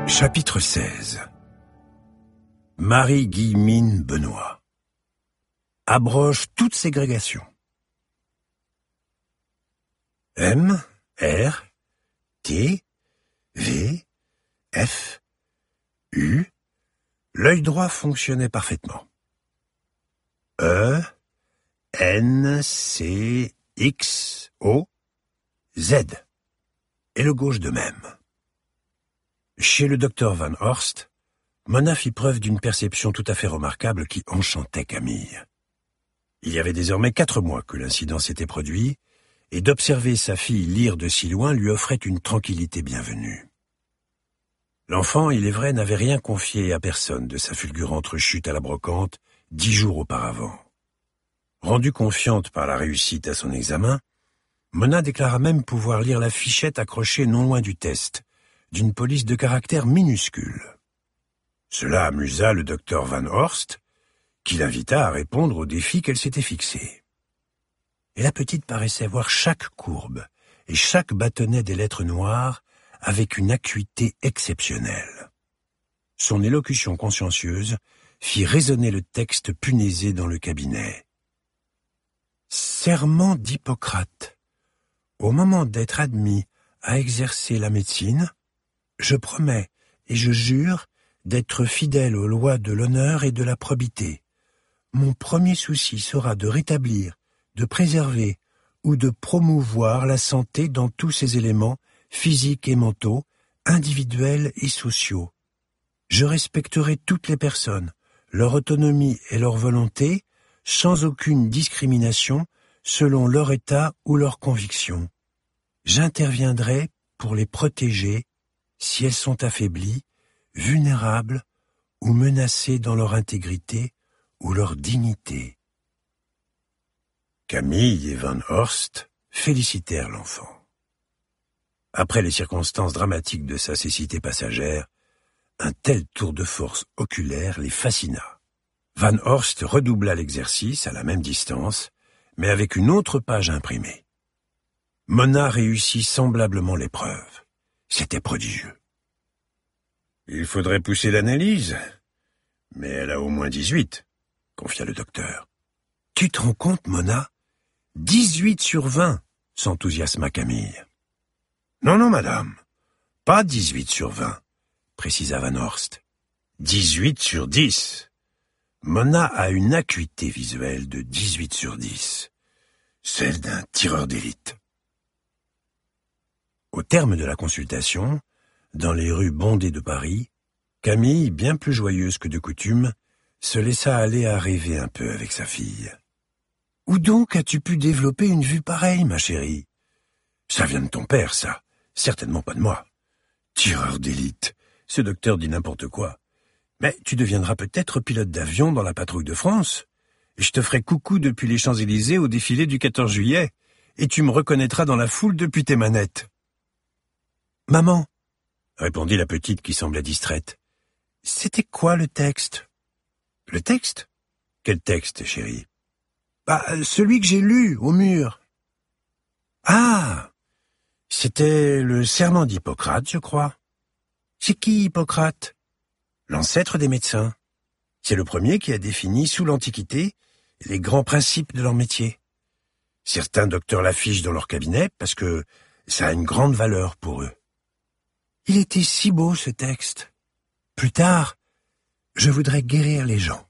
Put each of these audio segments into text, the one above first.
Chapitre 16. Marie-Guillemine Benoît abroge toute ségrégation. M, R, T, V, F, U, l'œil droit fonctionnait parfaitement. E, N, C, X, O, Z, et le gauche de même. Chez le docteur Van Horst, Mona fit preuve d'une perception tout à fait remarquable qui enchantait Camille. Il y avait désormais 4 mois que l'incident s'était produit, et d'observer sa fille lire de si loin lui offrait une tranquillité bienvenue. L'enfant, il est vrai, n'avait rien confié à personne de sa fulgurante rechute à la brocante 10 jours auparavant. Rendue confiante par la réussite à son examen, Mona déclara même pouvoir lire la fichette accrochée non loin du test, d'une police de caractère minuscule. Cela amusa le docteur Van Horst, qui l'invita à répondre au défi qu'elle s'était fixé. Et la petite paraissait voir chaque courbe et chaque bâtonnet des lettres noires avec une acuité exceptionnelle. Son élocution consciencieuse fit résonner le texte punaisé dans le cabinet. Serment d'Hippocrate. Au moment d'être admis à exercer la médecine, je promets et je jure d'être fidèle aux lois de l'honneur et de la probité. Mon premier souci sera de rétablir, de préserver ou de promouvoir la santé dans tous ses éléments, physiques et mentaux, individuels et sociaux. Je respecterai toutes les personnes, leur autonomie et leur volonté, sans aucune discrimination, selon leur état ou leur conviction. J'interviendrai pour les protéger si elles sont affaiblies, vulnérables ou menacées dans leur intégrité ou leur dignité. Camille et Van Horst félicitèrent l'enfant. Après les circonstances dramatiques de sa cécité passagère, un tel tour de force oculaire les fascina. Van Horst redoubla l'exercice à la même distance, mais avec une autre page imprimée. Mona réussit semblablement l'épreuve. C'était prodigieux. Il faudrait pousser l'analyse, mais elle a au moins 18, confia le docteur. Tu te rends compte, Mona? 18 sur 20, s'enthousiasma Camille. Non, madame, pas 18 sur 20, précisa Van Horst. 18 sur 10. Mona a une acuité visuelle de 18 sur 10, celle d'un tireur d'élite. Au terme de la consultation, dans les rues bondées de Paris, Camille, bien plus joyeuse que de coutume, se laissa aller à rêver un peu avec sa fille. « Où donc as-tu pu développer une vue pareille, ma chérie? Ça vient de ton père, ça. Certainement pas de moi. Tireur d'élite, ce docteur dit n'importe quoi. Mais tu deviendras peut-être pilote d'avion dans la patrouille de France, et je te ferai coucou depuis les Champs-Élysées au défilé du 14 juillet, et tu me reconnaîtras dans la foule depuis tes manettes. » « Maman, » répondit la petite qui semblait distraite, « c'était quoi le texte? » « Le texte? Quel texte, chérie? »« Celui que j'ai lu au mur. »« Ah, c'était le serment d'Hippocrate, je crois. »« C'est qui Hippocrate? »« L'ancêtre des médecins. C'est le premier qui a défini, sous l'Antiquité, les grands principes de leur métier. Certains docteurs l'affichent dans leur cabinet parce que ça a une grande valeur pour eux. Il était si beau, ce texte. Plus tard, je voudrais guérir les gens.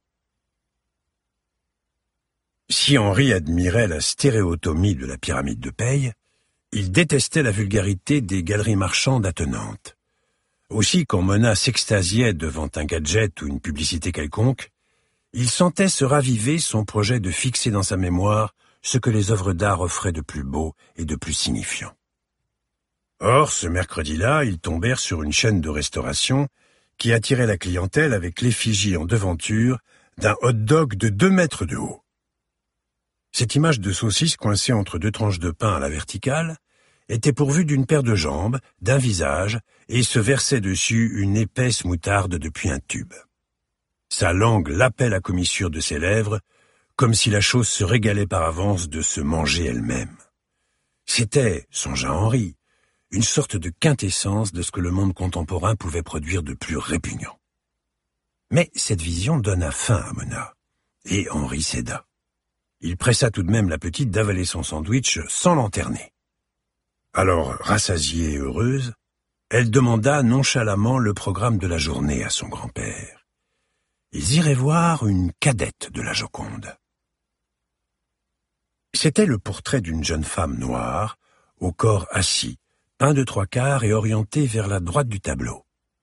Si Henri admirait la stéréotomie de la pyramide de Paye, il détestait la vulgarité des galeries marchandes attenantes. Aussi, quand Mona s'extasiait devant un gadget ou une publicité quelconque, il sentait se raviver son projet de fixer dans sa mémoire ce que les œuvres d'art offraient de plus beau et de plus signifiant. Or, ce mercredi-là, ils tombèrent sur une chaîne de restauration qui attirait la clientèle avec l'effigie en devanture d'un hot-dog de 2 mètres de haut. Cette image de saucisse coincée entre 2 tranches de pain à la verticale était pourvue d'une paire de jambes, d'un visage, et se versait dessus une épaisse moutarde depuis un tube. Sa langue lapait la commissure de ses lèvres, comme si la chose se régalait par avance de se manger elle-même. C'était, songea Henri, une sorte de quintessence de ce que le monde contemporain pouvait produire de plus répugnant. Mais cette vision donna faim à Mona, et Henri céda. Il pressa tout de même la petite d'avaler son sandwich sans lanterner. Alors, rassasiée et heureuse, elle demanda nonchalamment le programme de la journée à son grand-père. Ils iraient voir une cadette de la Joconde. C'était le portrait d'une jeune femme noire, au corps assis, peint de 3/4 et orienté vers la droite du tableau.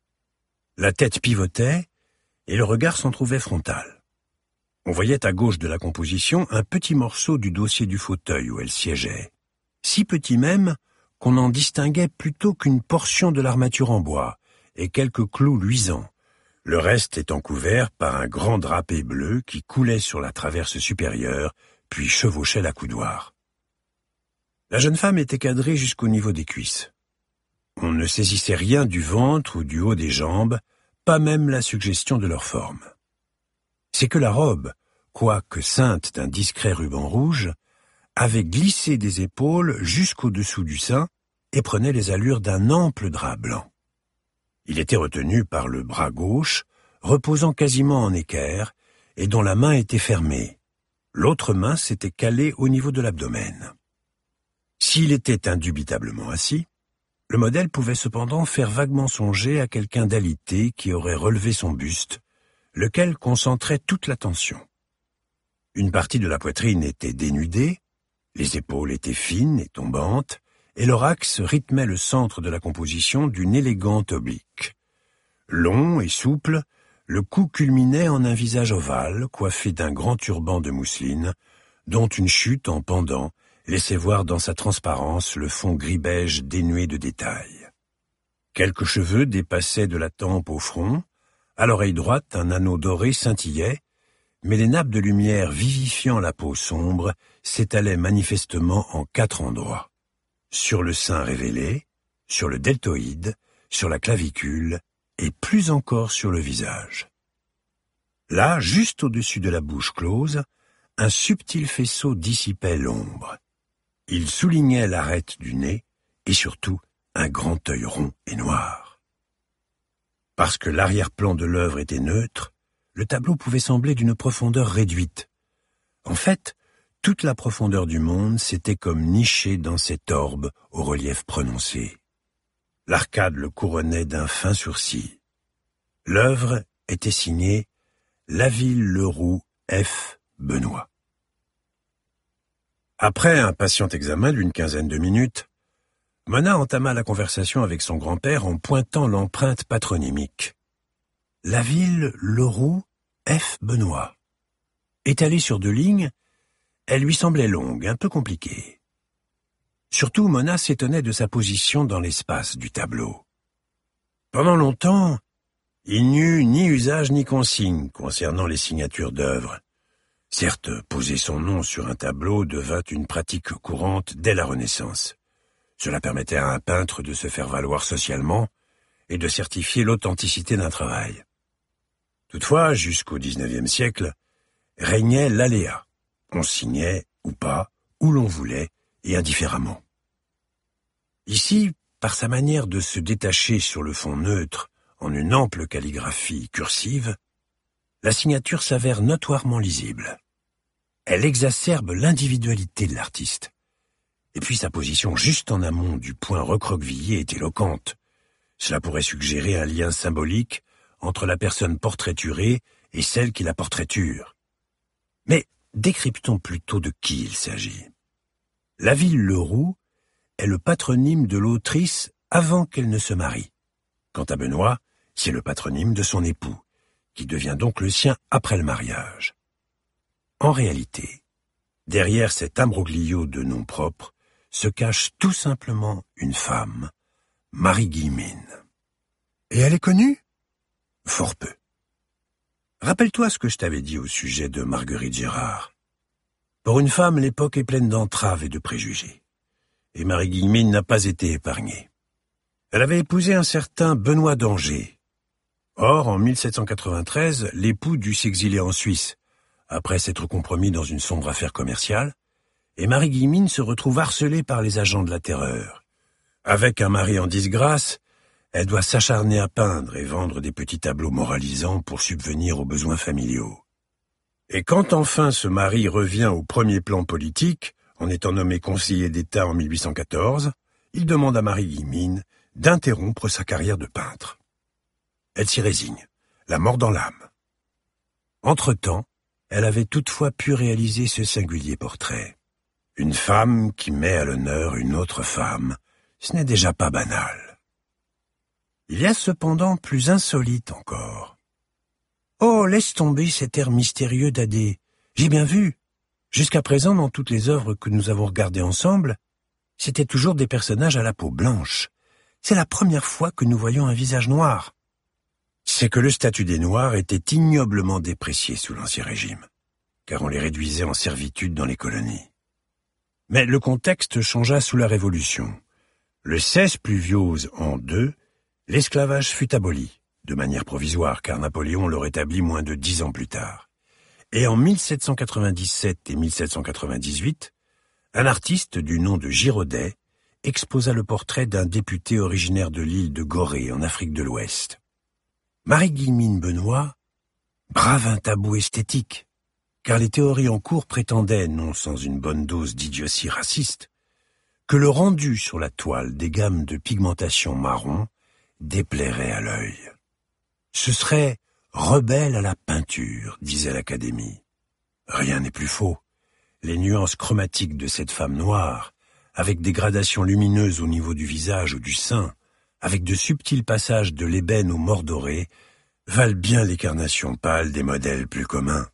La tête pivotait et le regard s'en trouvait frontal. On voyait à gauche de la composition un petit morceau du dossier du fauteuil où elle siégeait, si petit même qu'on n'en distinguait plutôt qu'une portion de l'armature en bois et quelques clous luisants, le reste étant couvert par un grand drapé bleu qui coulait sur la traverse supérieure puis chevauchait la coudoir. La jeune femme était cadrée jusqu'au niveau des cuisses. On ne saisissait rien du ventre ou du haut des jambes, pas même la suggestion de leur forme. C'est que la robe, quoique ceinte d'un discret ruban rouge, avait glissé des épaules jusqu'au-dessous du sein et prenait les allures d'un ample drap blanc. Il était retenu par le bras gauche, reposant quasiment en équerre, et dont la main était fermée. L'autre main s'était calée au niveau de l'abdomen. S'il était indubitablement assis, le modèle pouvait cependant faire vaguement songer à quelqu'un d'alité qui aurait relevé son buste, lequel concentrait toute l'attention. Une partie de la poitrine était dénudée, les épaules étaient fines et tombantes, et leur axe rythmait le centre de la composition d'une élégante oblique. Long et souple, le cou culminait en un visage ovale, coiffé d'un grand turban de mousseline, dont une chute en pendant laissait voir dans sa transparence le fond gris-beige dénué de détails. Quelques cheveux dépassaient de la tempe au front, à l'oreille droite un anneau doré scintillait, mais les nappes de lumière vivifiant la peau sombre s'étalaient manifestement en 4 endroits. Sur le sein révélé, sur le deltoïde, sur la clavicule et plus encore sur le visage. Là, juste au-dessus de la bouche close, un subtil faisceau dissipait l'ombre. Il soulignait l'arête du nez et surtout un grand œil rond et noir. Parce que l'arrière-plan de l'œuvre était neutre, le tableau pouvait sembler d'une profondeur réduite. En fait, toute la profondeur du monde s'était comme nichée dans cette orbe au relief prononcé. L'arcade le couronnait d'un fin sourcil. L'œuvre était signée Laville-Leroux F. Benoît. Après un patient examen d'une 15aine de minutes, Mona entama la conversation avec son grand-père en pointant l'empreinte patronymique. Laville-Leroux F. Benoît. Étalée sur 2 lignes, elle lui semblait longue, un peu compliquée. Surtout, Mona s'étonnait de sa position dans l'espace du tableau. Pendant longtemps, il n'y eut ni usage ni consigne concernant les signatures d'œuvres. Certes, poser son nom sur un tableau devint une pratique courante dès la Renaissance. Cela permettait à un peintre de se faire valoir socialement et de certifier l'authenticité d'un travail. Toutefois, jusqu'au XIXe siècle, régnait l'aléa. On signait, ou pas, où l'on voulait, et indifféremment. Ici, par sa manière de se détacher sur le fond neutre en une ample calligraphie cursive, la signature s'avère notoirement lisible. Elle exacerbe l'individualité de l'artiste. Et puis sa position juste en amont du point recroquevillé est éloquente. Cela pourrait suggérer un lien symbolique entre la personne portraiturée et celle qui la portraiture. Mais décryptons plutôt de qui il s'agit. Laville-Leroux est le patronyme de l'autrice avant qu'elle ne se marie. Quant à Benoît, c'est le patronyme de son époux, qui devient donc le sien après le mariage. En réalité, derrière cet imbroglio de noms propres, se cache tout simplement une femme, Marie Guillemine. Et elle est connue ? Fort peu. Rappelle-toi ce que je t'avais dit au sujet de Marguerite Gérard. Pour une femme, l'époque est pleine d'entraves et de préjugés. Et Marie Guillemine n'a pas été épargnée. Elle avait épousé un certain Benoît d'Angers. Or, en 1793, l'époux dut s'exiler en Suisse, après s'être compromis dans une sombre affaire commerciale, et Marie Guillemine se retrouve harcelée par les agents de la terreur. Avec un mari en disgrâce, elle doit s'acharner à peindre et vendre des petits tableaux moralisants pour subvenir aux besoins familiaux. Et quand enfin ce mari revient au premier plan politique, en étant nommé conseiller d'État en 1814, il demande à Marie Guillemine d'interrompre sa carrière de peintre. Elle s'y résigne, la mort dans l'âme. Entre-temps, elle avait toutefois pu réaliser ce singulier portrait. Une femme qui met à l'honneur une autre femme, ce n'est déjà pas banal. Il y a cependant plus insolite encore. Oh, laisse tomber cet air mystérieux d'Adé. J'ai bien vu. Jusqu'à présent, dans toutes les œuvres que nous avons regardées ensemble, c'étaient toujours des personnages à la peau blanche. C'est la première fois que nous voyons un visage noir. C'est que le statut des Noirs était ignoblement déprécié sous l'Ancien Régime, car on les réduisait en servitude dans les colonies. Mais le contexte changea sous la Révolution. Le 16 Pluviose an 2, l'esclavage fut aboli, de manière provisoire, car Napoléon le rétablit moins de 10 ans plus tard. Et en 1797 et 1798, un artiste du nom de Giraudet exposa le portrait d'un député originaire de l'île de Gorée, en Afrique de l'Ouest. Marie-Guillemine Benoît brave un tabou esthétique, car les théories en cours prétendaient, non sans une bonne dose d'idiotie raciste, que le rendu sur la toile des gammes de pigmentation marron déplairait à l'œil. Ce serait rebelle à la peinture, disait l'Académie. Rien n'est plus faux. Les nuances chromatiques de cette femme noire, avec des gradations lumineuses au niveau du visage ou du sein, avec de subtils passages de l'ébène au mordoré, valent bien les carnations pâles des modèles plus communs.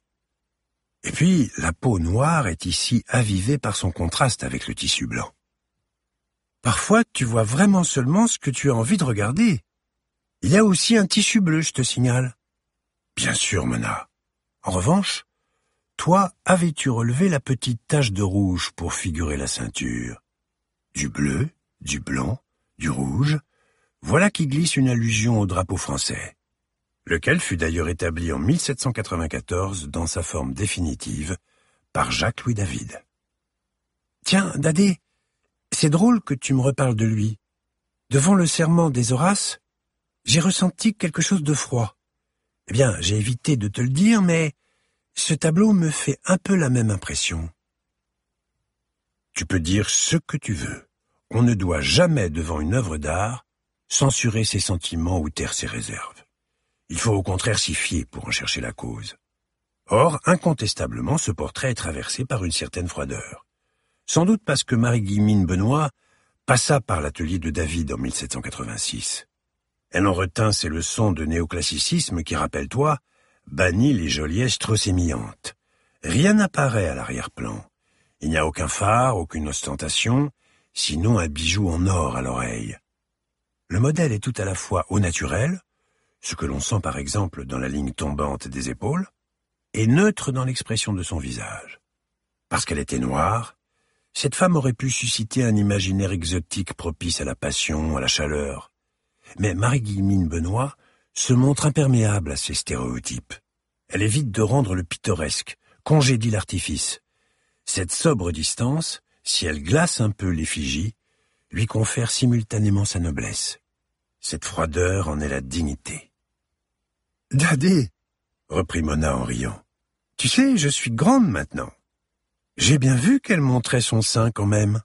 Et puis, la peau noire est ici avivée par son contraste avec le tissu blanc. Parfois, tu vois vraiment seulement ce que tu as envie de regarder. Il y a aussi un tissu bleu, je te signale. Bien sûr, Mona. En revanche, toi, avais-tu relevé la petite tache de rouge pour figurer la ceinture? Du bleu, du blanc, du rouge, voilà qui glisse une allusion au drapeau français, lequel fut d'ailleurs établi en 1794 dans sa forme définitive par Jacques-Louis David. Tiens, Dadé, c'est drôle que tu me reparles de lui. Devant le serment des Horaces, j'ai ressenti quelque chose de froid. Eh bien, j'ai évité de te le dire, mais ce tableau me fait un peu la même impression. Tu peux dire ce que tu veux. On ne doit jamais, devant une œuvre d'art, censurer ses sentiments ou taire ses réserves. Il faut au contraire s'y fier pour en chercher la cause. Or, incontestablement, ce portrait est traversé par une certaine froideur. Sans doute parce que Marie-Guillemine Benoît passa par l'atelier de David en 1786. Elle en retint ses leçons de néoclassicisme qui, rappelle-toi, bannit les joliesses trop sémillantes. Rien n'apparaît à l'arrière-plan. Il n'y a aucun phare, aucune ostentation, sinon un bijou en or à l'oreille. Le modèle est tout à la fois au naturel, ce que l'on sent par exemple dans la ligne tombante des épaules, et neutre dans l'expression de son visage. Parce qu'elle était noire, cette femme aurait pu susciter un imaginaire exotique propice à la passion, à la chaleur. Mais Marie-Guillemine Benoît se montre imperméable à ces stéréotypes. Elle évite de rendre le pittoresque, congédie l'artifice. Cette sobre distance, si elle glace un peu l'effigie, lui confère simultanément sa noblesse. Cette froideur en est la dignité. « Dadé, reprit Mona en riant, tu sais, je suis grande maintenant. J'ai bien vu qu'elle montrait son sein quand même.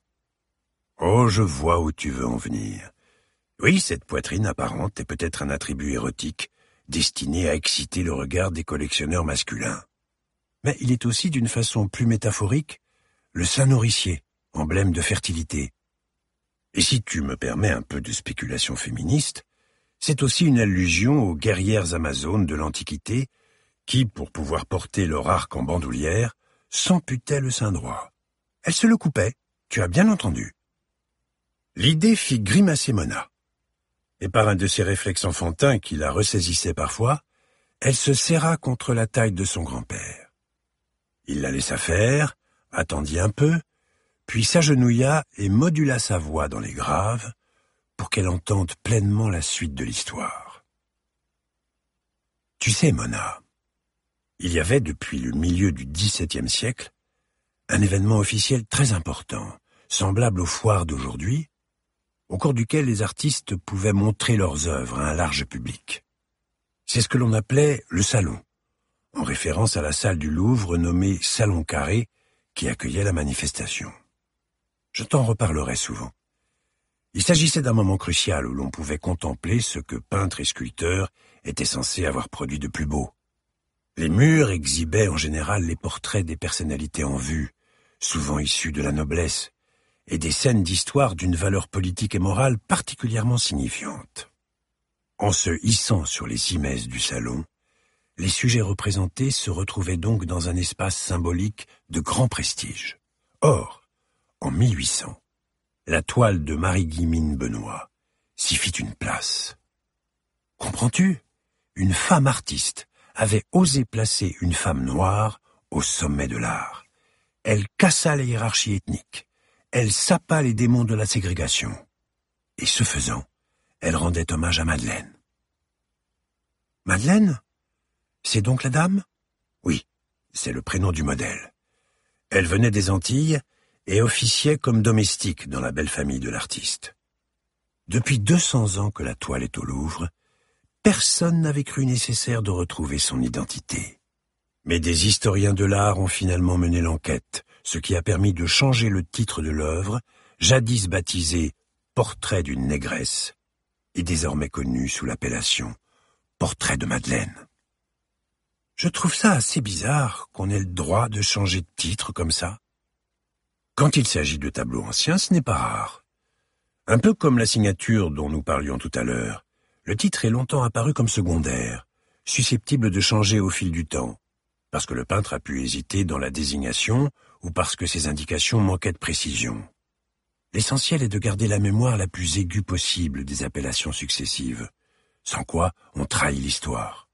Oh, je vois où tu veux en venir. Oui, cette poitrine apparente est peut-être un attribut érotique, destiné à exciter le regard des collectionneurs masculins. Mais il est aussi, d'une façon plus métaphorique, le sein nourricier, emblème de fertilité. Et si tu me permets un peu de spéculation féministe, c'est aussi une allusion aux guerrières amazones de l'Antiquité qui, pour pouvoir porter leur arc en bandoulière, s'amputaient le sein droit. Elles se le coupaient, tu as bien entendu. L'idée fit grimacer Mona. Et par un de ces réflexes enfantins qui la ressaisissaient parfois, elle se serra contre la taille de son grand-père. Il la laissa faire, attendit un peu, puis s'agenouilla et modula sa voix dans les graves pour qu'elle entende pleinement la suite de l'histoire. Tu sais, Mona, il y avait depuis le milieu du XVIIe siècle un événement officiel très important, semblable aux foires d'aujourd'hui, au cours duquel les artistes pouvaient montrer leurs œuvres à un large public. C'est ce que l'on appelait le salon, en référence à la salle du Louvre nommée Salon Carré qui accueillait la manifestation. Je t'en reparlerai souvent. Il s'agissait d'un moment crucial où l'on pouvait contempler ce que peintres et sculpteurs étaient censés avoir produit de plus beau. Les murs exhibaient en général les portraits des personnalités en vue, souvent issus de la noblesse, et des scènes d'histoire d'une valeur politique et morale particulièrement signifiante. En se hissant sur les cimaises du salon, les sujets représentés se retrouvaient donc dans un espace symbolique de grand prestige. Or, en 1800, la toile de Marie-Guillemine Benoît s'y fit une place. Comprends-tu? Une femme artiste avait osé placer une femme noire au sommet de l'art. Elle cassa les hiérarchies ethniques. Elle sapa les démons de la ségrégation. Et ce faisant, elle rendait hommage à Madeleine. Madeleine? C'est donc la dame? Oui, c'est le prénom du modèle. Elle venait des Antilles et officiait comme domestique dans la belle famille de l'artiste. Depuis 200 ans que la toile est au Louvre, personne n'avait cru nécessaire de retrouver son identité. Mais des historiens de l'art ont finalement mené l'enquête, ce qui a permis de changer le titre de l'œuvre, jadis baptisée « Portrait d'une négresse » et désormais connu sous l'appellation « Portrait de Madeleine ». Je trouve ça assez bizarre qu'on ait le droit de changer de titre comme ça. Quand il s'agit de tableaux anciens, ce n'est pas rare. Un peu comme la signature dont nous parlions tout à l'heure, le titre est longtemps apparu comme secondaire, susceptible de changer au fil du temps, parce que le peintre a pu hésiter dans la désignation ou parce que ses indications manquaient de précision. L'essentiel est de garder la mémoire la plus aiguë possible des appellations successives, sans quoi on trahit l'histoire.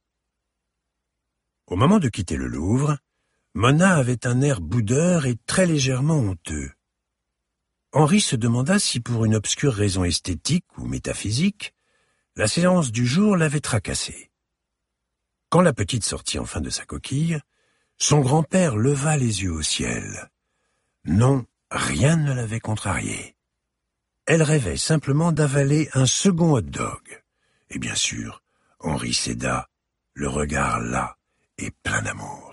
Au moment de quitter le Louvre, Monna avait un air boudeur et très légèrement honteux. Henri se demanda si pour une obscure raison esthétique ou métaphysique, la séance du jour l'avait tracassé. Quand la petite sortit enfin de sa coquille, son grand-père leva les yeux au ciel. Non, rien ne l'avait contrariée. Elle rêvait simplement d'avaler un second hot-dog. Et bien sûr, Henri céda, le regard las et plein d'amour.